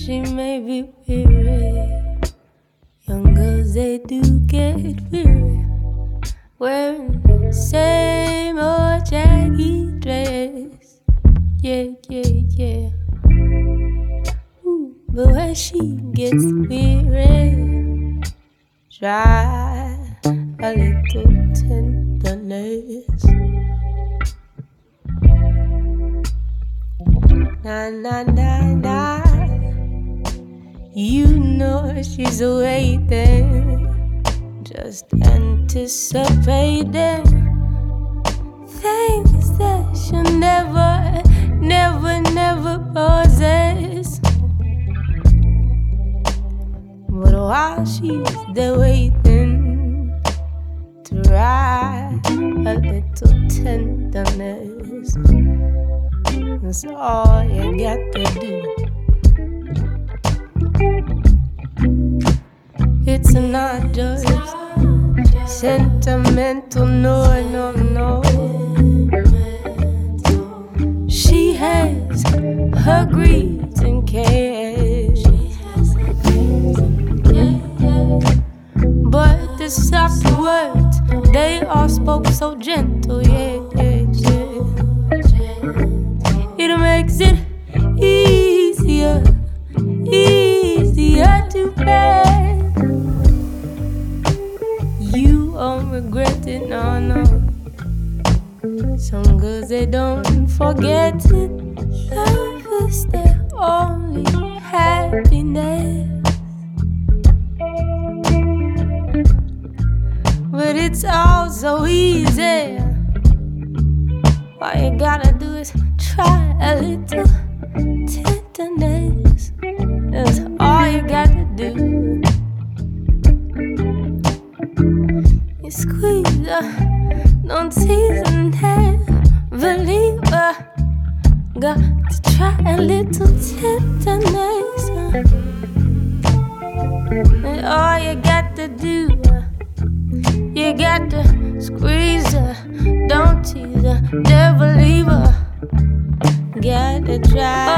She may be weary. Young girls, they do get weary wearing the same old jaggy dress. Yeah, yeah, yeah. Ooh, but when she gets weary, try a little tenderness. Na na na na. You know she's waiting, just anticipating things that she'll never, never, never possess. But while she's there waiting, try a little tenderness. That's all you got to do. It's not just sentimental, no, no, no. She has her greeds and cares, but the soft words, they all spoke so gentle, yeah, yeah, yeah. It makes it easier, easier to bear. You won't regret it, no, no. Some girls, they don't forget it. Love is their only happiness. But it's all so easy. All you gotta do is try a little tenderness. That's all you gotta do. You squeeze her, don't tease and never leave her. Got to try a little tenderness. And all you got to do, you got to squeeze her, don't tease her, never leave her. Gotta try